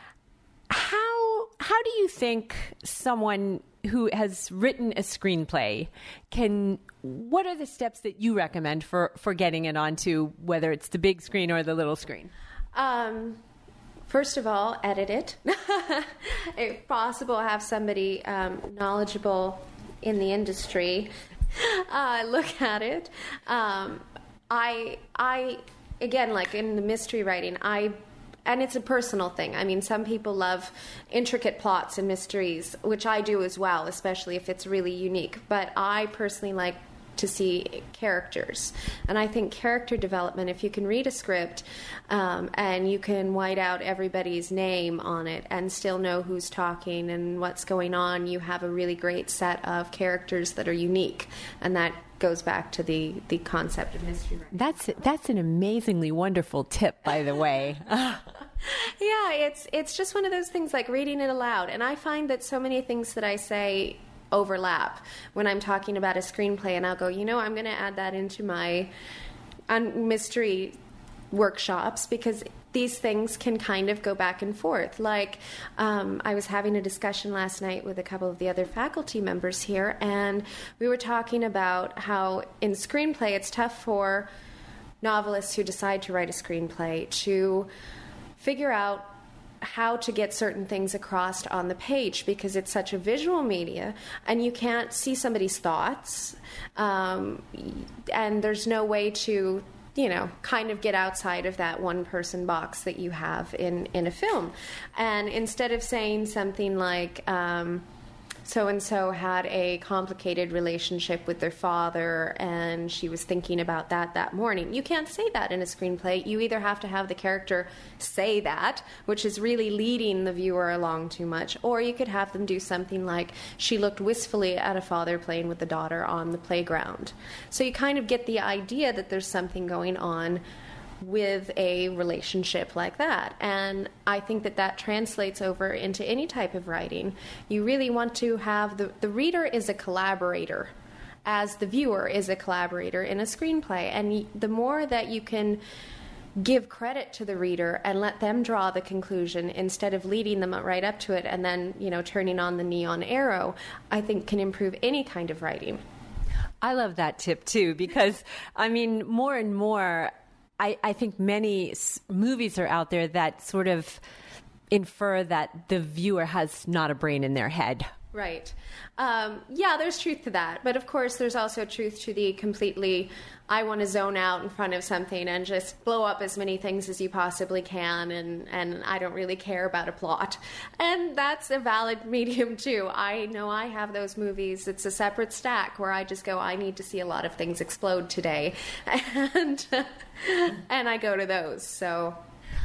A: how how do you think someone who has written a screenplay can, what are the steps that you recommend for, for getting it onto, whether it's the big screen or the little screen?
J: Um, first of all, edit it. If possible, have somebody um, knowledgeable in the industry uh, look at it. Um, I, I, again, like in the mystery writing, I And it's a personal thing. I mean, some people love intricate plots and mysteries, which I do as well, especially if it's really unique. But I personally like to see characters. And I think character development, if you can read a script um, and you can white out everybody's name on it and still know who's talking and what's going on, you have a really great set of characters that are unique. And that goes back to the, the concept of mystery writing.
A: That's that's an amazingly wonderful tip, by the way.
J: Yeah, it's it's just one of those things like reading it aloud. And I find that so many things that I say overlap when I'm talking about a screenplay, and I'll go, you know, I'm going to add that into my um, mystery workshops, because these things can kind of go back and forth. Like, um, I was having a discussion last night with a couple of the other faculty members here, and we were talking about how in screenplay it's tough for novelists who decide to write a screenplay to figure out how to get certain things across on the page, because it's such a visual media and you can't see somebody's thoughts, um, and there's no way to, you know, kind of get outside of that one person box that you have in, in a film. And instead of saying something like, um, so-and-so had a complicated relationship with their father and she was thinking about that that morning. You can't say that in a screenplay. You either have to have the character say that, which is really leading the viewer along too much, or you could have them do something like, she looked wistfully at a father playing with the daughter on the playground. So you kind of get the idea that there's something going on with a relationship like that. And I think that that translates over into any type of writing. You really want to have the, the reader is a collaborator, as the viewer is a collaborator in a screenplay. And the more that you can give credit to the reader and let them draw the conclusion instead of leading them right up to it and then, you know, turning on the neon arrow, I think can improve any kind of writing.
A: I love that tip too, because I mean, more and more I, I think many s- movies are out there that sort of infer that the viewer has not a brain in their head.
J: Right. Um, yeah, there's truth to that. But of course, there's also truth to the completely, I want to zone out in front of something and just blow up as many things as you possibly can, and, and I don't really care about a plot. And that's a valid medium too. I know I have those movies. It's a separate stack where I just go, I need to see a lot of things explode today. And, and I go to those. So...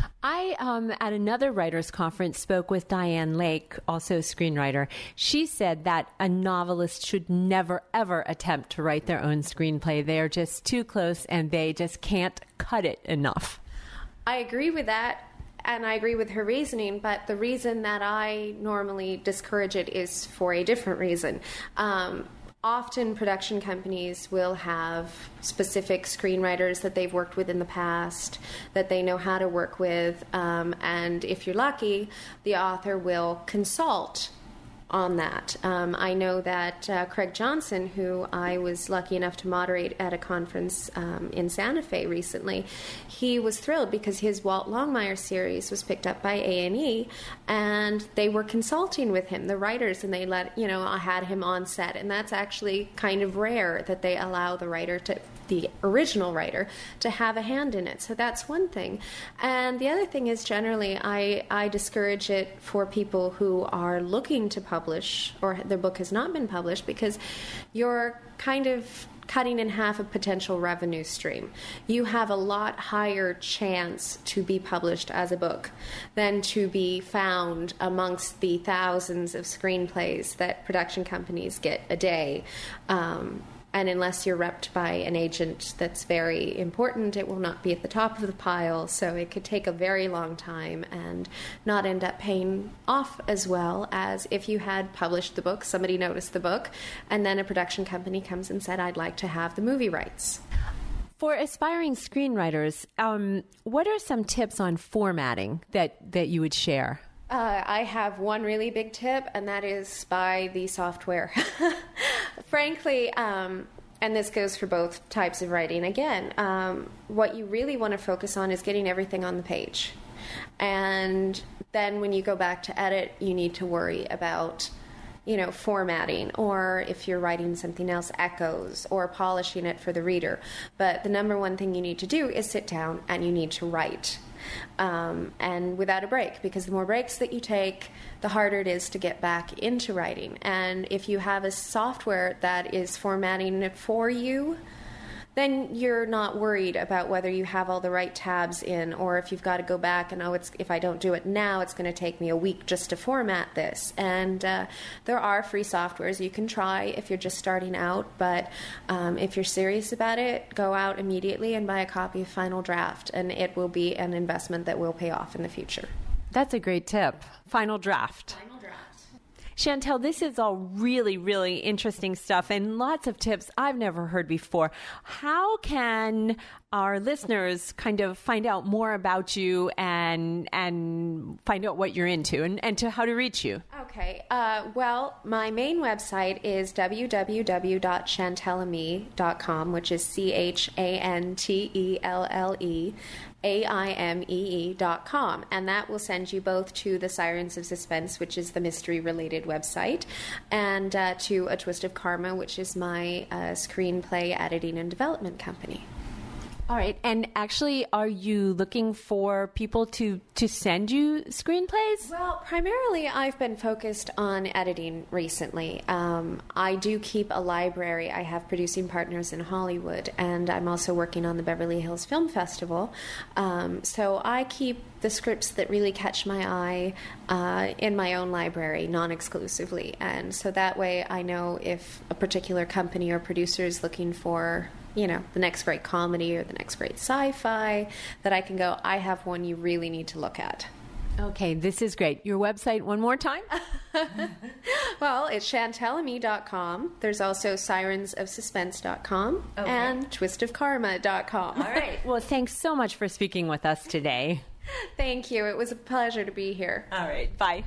A: I, um, at another writers' conference, spoke with Diane Lake, also a screenwriter. She said that a novelist should never, ever attempt to write their own screenplay. They are just too close and they just can't cut it enough.
J: I agree with that, and I agree with her reasoning, but the reason that I normally discourage it is for a different reason. Um, Often production companies will have specific screenwriters that they've worked with in the past, that they know how to work with, um, and if you're lucky, the author will consult on that. Um, I know that uh, Craig Johnson, who I was lucky enough to moderate at a conference um, in Santa Fe recently, he was thrilled because his Walt Longmire series was picked up by A and E, and they were consulting with him, the writers, and they let, you know, had him on set. And that's actually kind of rare that they allow the writer to, the original writer, to have a hand in it. So that's one thing. And the other thing is generally I, I discourage it for people who are looking to publish or their book has not been published, because you're kind of cutting in half a potential revenue stream. You have a lot higher chance to be published as a book than to be found amongst the thousands of screenplays that production companies get a day. Um, And unless you're repped by an agent that's very important, it will not be at the top of the pile. So it could take a very long time and not end up paying off as well as if you had published the book, somebody noticed the book, and then a production company comes and said, I'd like to have the movie rights.
A: For aspiring screenwriters, um, what are some tips on formatting that, that you would share?
J: Uh, I have one really big tip, and that is buy the software. Frankly, um, and this goes for both types of writing, again, um, what you really want to focus on is getting everything on the page. And then when you go back to edit, you need to worry about, you know, formatting, or if you're writing something else, echoes, or polishing it for the reader. But the number one thing you need to do is sit down and you need to write. Um, and without a break, because the more breaks that you take, the harder it is to get back into writing. And if you have a software that is formatting it for you, then you're not worried about whether you have all the right tabs in, or if you've got to go back and, oh, it's, if I don't do it now, it's going to take me a week just to format this. And uh, there are free softwares you can try if you're just starting out, but um, if you're serious about it, go out immediately and buy a copy of Final Draft, and it will be an investment that will pay off in the future.
A: That's a great tip. Final Draft.
J: Final Draft.
A: Chantel, this is all really, really interesting stuff and lots of tips I've never heard before. How can our listeners kind of find out more about you and and find out what you're into and, and to how to reach you?
J: Okay. Uh, well, my main website is w w w dot chantellamie dot com, which is C H A N T E L L E A I M E E dot com, and that will send you both to the Sirens of Suspense, which is the mystery-related website, and uh, to A Twist of Karma, which is my uh, screenplay editing and development company.
A: All right. And actually, are you looking for people to, to send you screenplays?
J: Well, primarily I've been focused on editing recently. Um, I do keep a library. I have producing partners in Hollywood, and I'm also working on the Beverly Hills Film Festival. Um, so I keep the scripts that really catch my eye uh, in my own library, non-exclusively. And so that way I know if a particular company or producer is looking for, you know, the next great comedy or the next great sci-fi, that I can go, I have one you really need to look at.
A: Okay, this is great. Your website one more time?
J: Well, it's chantellamie dot com. There's also sirens of suspense dot com okay. and twist of karma dot com.
A: All right. Well, thanks so much for speaking with us today.
J: Thank you. It was a pleasure to be here.
A: All right. Bye.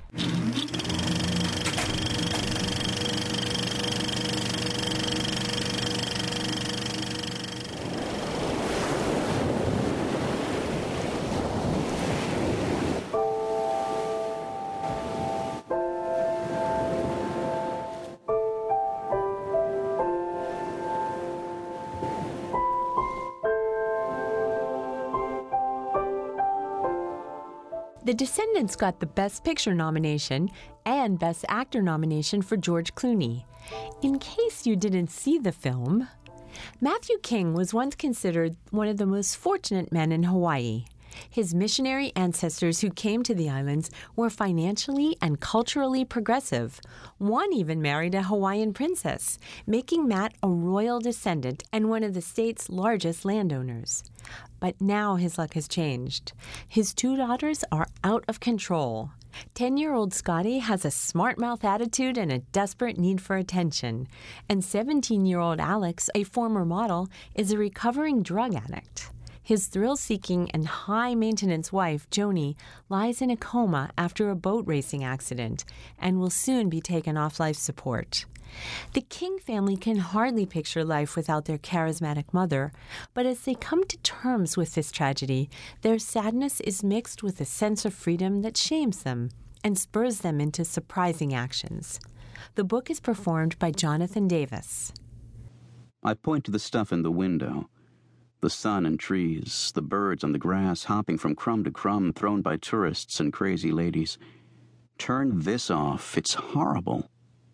A: The Descendants got the Best Picture nomination and Best Actor nomination for George Clooney. In case you didn't see the film, Matthew King was once considered one of the most fortunate men in Hawaii. His missionary ancestors who came to the islands were financially and culturally progressive. One even married a Hawaiian princess, making Matt a royal descendant and one of the state's largest landowners. But now his luck has changed. His two daughters are out of control. Ten-year-old Scotty has a smart-mouth attitude and a desperate need for attention. And seventeen-year-old Alex, a former model, is a recovering drug addict. His thrill-seeking and high-maintenance wife, Joni, lies in a coma after a boat racing accident and will soon be taken off life support. The King family can hardly picture life without their charismatic mother, but as they come to terms with this tragedy, their sadness is mixed with a sense of freedom that shames them and spurs them into surprising actions. The book is performed by Jonathan Davis.
K: I point to the stuff in the window. The sun and trees, the birds on the grass hopping from crumb to crumb thrown by tourists and crazy ladies. Turn this off. It's horrible.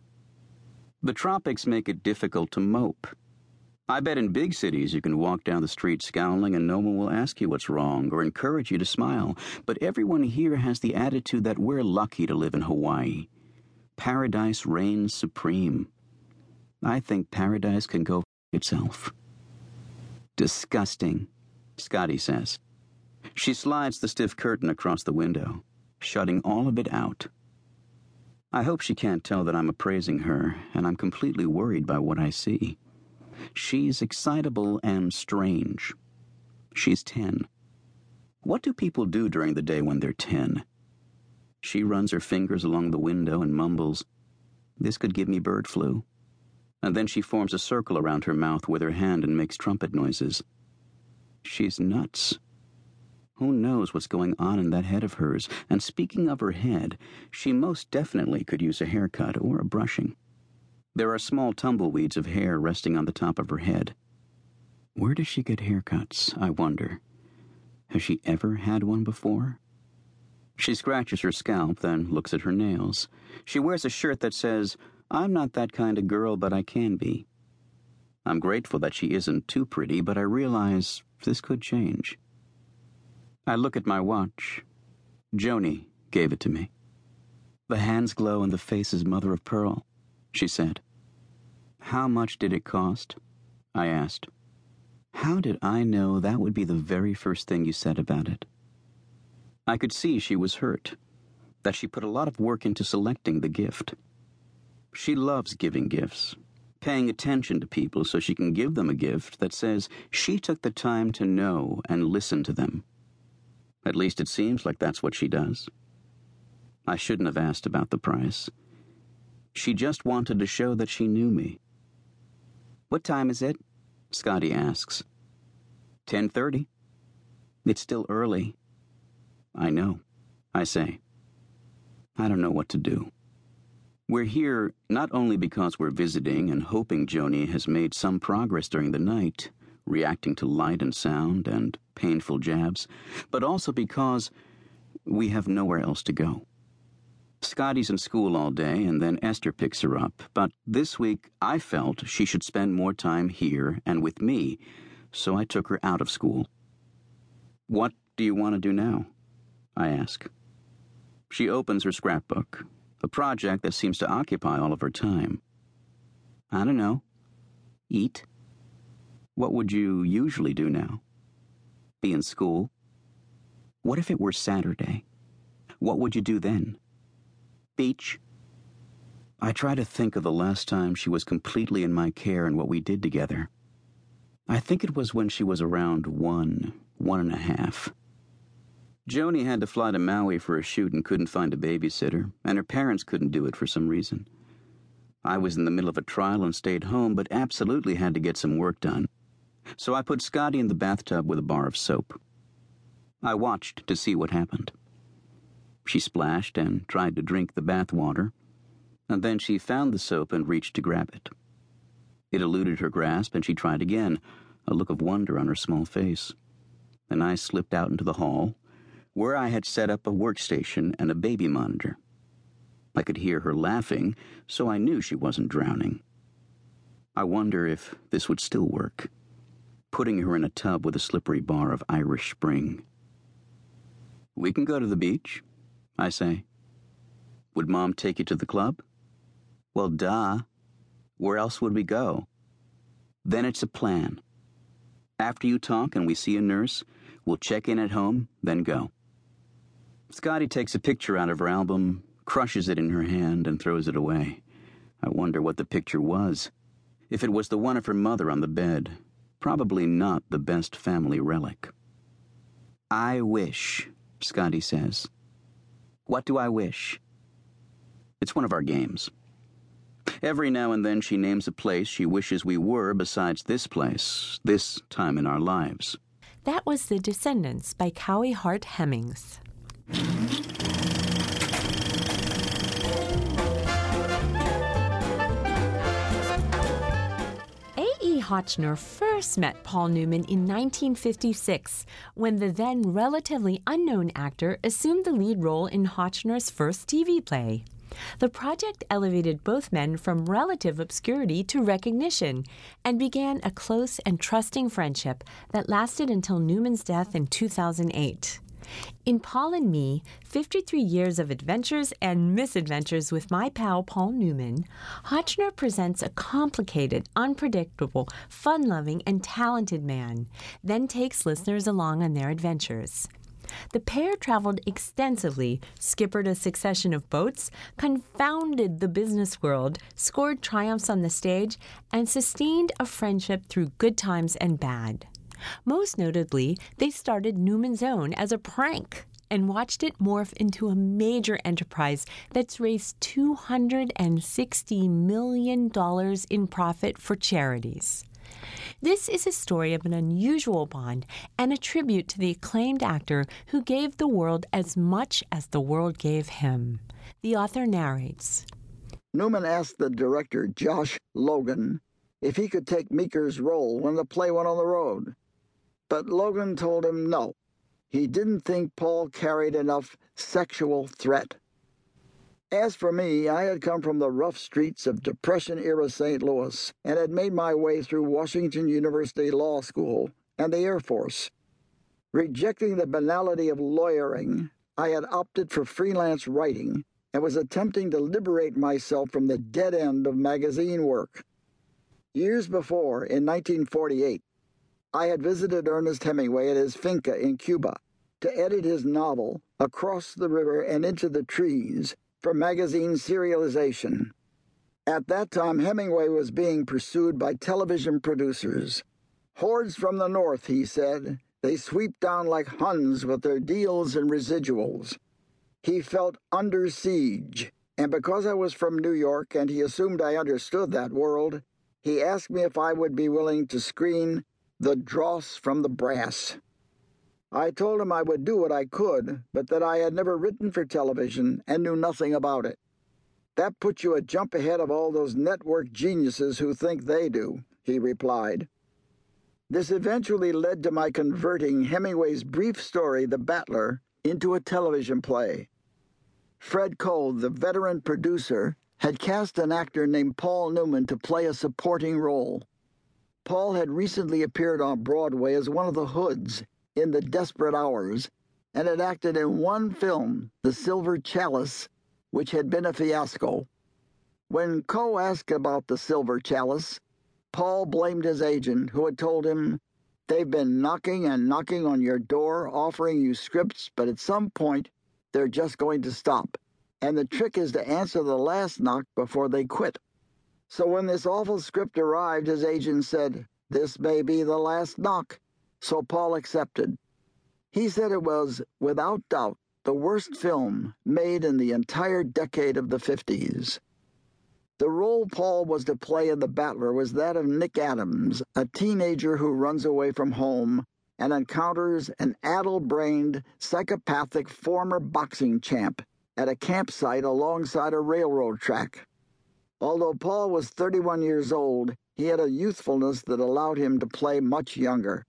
K: The tropics make it difficult to mope. I bet in big cities you can walk down the street scowling and no one will ask you what's wrong or encourage you to smile, but everyone here has the attitude that we're lucky to live in Hawaii. Paradise reigns supreme. I think paradise can go f*** itself. Disgusting, Scotty says. She slides the stiff curtain across the window, shutting all of it out. I hope she can't tell that I'm appraising her, and I'm completely worried by what I see. She's excitable and strange. She's ten. What do people do during the day when they're ten? She runs her fingers along the window and mumbles, "This could give me bird flu." And then she forms a circle around her mouth with her hand and makes trumpet noises. She's nuts. Who knows what's going on in that head of hers? And speaking of her head, she most definitely could use a haircut or a brushing. There are small tumbleweeds of hair resting on the top of her head. Where does she get haircuts, I wonder? Has she ever had one before? She scratches her scalp, then looks at her nails. She wears a shirt that says, "I'm not that kind of girl, but I can be." I'm grateful that she isn't too pretty, but I realize this could change. I look at my watch. Joni gave it to me. "The hands glow and the face is mother of pearl," she said. "How much did it cost?" I asked. How did I know that would be the very first thing you said about it? I could see she was hurt, that she put a lot of work into selecting the gift. She loves giving gifts, paying attention to people so she can give them a gift that says she took the time to know and listen to them. At least it seems like that's what she does. I shouldn't have asked about the price. She just wanted to show that she knew me. "What time is it?" Scotty asks. ten thirty. "It's still early." "I know," I say. I don't know what to do. We're here not only because we're visiting and hoping Joni has made some progress during the night, reacting to light and sound and painful jabs, but also because we have nowhere else to go. Scotty's in school all day, and then Esther picks her up, but this week I felt she should spend more time here and with me, so I took her out of school. "What do you want to do now?" I ask. She opens her scrapbook, a project that seems to occupy all of her time. "I don't know. Eat." "What would you usually do now?" "Be in school." "What if it were Saturday? What would you do then?" "Beach." I try to think of the last time she was completely in my care and what we did together. I think it was when she was around one, one and a half. Joni had to fly to Maui for a shoot and couldn't find a babysitter, and her parents couldn't do it for some reason. I was in the middle of a trial and stayed home, but absolutely had to get some work done. So I put Scotty in the bathtub with a bar of soap. I watched to see what happened. She splashed and tried to drink the bath water, and then she found the soap and reached to grab it. It eluded her grasp, and she tried again, a look of wonder on her small face. Then I slipped out into the hall, where I had set up a workstation and a baby monitor. I could hear her laughing, so I knew she wasn't drowning. I wonder if this would still work, putting her in a tub with a slippery bar of Irish Spring. "We can go to the beach," I say. "Would Mom take you to the club?" "Well, duh. Where else would we go?" "Then it's a plan. After you talk and we see a nurse, we'll check in at home, then go." Scotty takes a picture out of her album, crushes it in her hand, and throws it away. I wonder what the picture was. If it was the one of her mother on the bed, probably not the best family relic. I wish, Scotty says. What do I wish? It's one of our games. Every now and then she names a place she wishes we were besides this place, this time in our lives.
A: That was The Descendants by Cowie Hart Hemmings. A E. Hotchner first met Paul Newman in nineteen fifty-six, when the then relatively unknown actor assumed the lead role in Hotchner's first T V play. The project elevated both men from relative obscurity to recognition and began a close and trusting friendship that lasted until Newman's death in two thousand eight. In Paul and Me, fifty-three Years of Adventures and Misadventures with My Pal Paul Newman, Hotchner presents a complicated, unpredictable, fun-loving, and talented man, then takes listeners along on their adventures. The pair traveled extensively, skippered a succession of boats, confounded the business world, scored triumphs on the stage, and sustained a friendship through good times and bad. Most notably, they started Newman's Own as a prank and watched it morph into a major enterprise that's raised two hundred sixty million dollars in profit for charities. This is a story of an unusual bond and a tribute to the acclaimed actor who gave the world as much as the world gave him. The author narrates.
L: Newman asked the director, Josh Logan, if he could take Meeker's role when the play went on the road. But Logan told him no. He didn't think Paul carried enough sexual threat. As for me, I had come from the rough streets of Depression-era Saint Louis and had made my way through Washington University Law School and the Air Force. Rejecting the banality of lawyering, I had opted for freelance writing and was attempting to liberate myself from the dead end of magazine work. Years before, in nineteen forty-eight, I had visited Ernest Hemingway at his finca in Cuba to edit his novel, Across the River and Into the Trees, for magazine serialization. At that time, Hemingway was being pursued by television producers. Hordes from the north, he said. They sweep down like Huns with their deals and residuals. He felt under siege, and because I was from New York and he assumed I understood that world, he asked me if I would be willing to screen The Dross from the Brass. I told him I would do what I could, but that I had never written for television and knew nothing about it. That puts you a jump ahead of all those network geniuses who think they do, he replied. This eventually led to my converting Hemingway's brief story, The Battler, into a television play. Fred Cole, the veteran producer, had cast an actor named Paul Newman to play a supporting role. Paul had recently appeared on Broadway as one of the hoods in The Desperate Hours, and had acted in one film, The Silver Chalice, which had been a fiasco. When Coe asked about The Silver Chalice, Paul blamed his agent, who had told him, "They've been knocking and knocking on your door, offering you scripts, but at some point, they're just going to stop. And the trick is to answer the last knock before they quit." So when this awful script arrived, his agent said, "This may be the last knock." So Paul accepted. He said it was, without doubt, the worst film made in the entire decade of the fifties. The role Paul was to play in The Battler was that of Nick Adams, a teenager who runs away from home and encounters an addle-brained, psychopathic former boxing champ at a campsite alongside a railroad track. Although Paul was thirty-one years old, he had a youthfulness that allowed him to play much younger.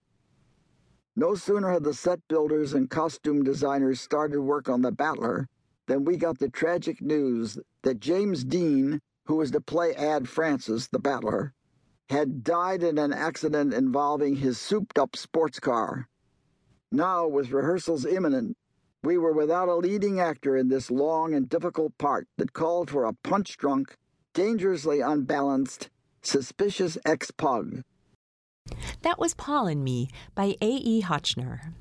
L: No sooner had the set builders and costume designers started work on The Battler than we got the tragic news that James Dean, who was to play Ad Francis, the Battler, had died in an accident involving his souped-up sports car. Now, with rehearsals imminent, we were without a leading actor in this long and difficult part that called for a punch-drunk, dangerously unbalanced, suspicious ex-pug.
A: That was Paul and Me by A E. Hotchner.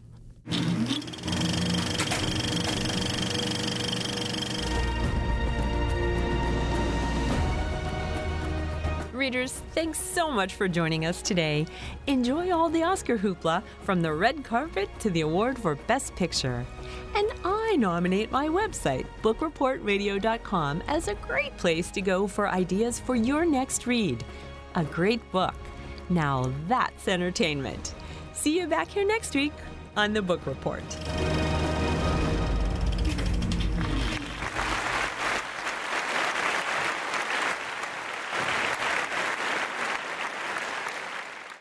A: Readers, thanks so much for joining us today. Enjoy all the Oscar hoopla, from the red carpet to the award for Best Picture. And I nominate my website, book report radio dot com, as a great place to go for ideas for your next read. A great book. Now that's entertainment. See you back here next week on the Book Report.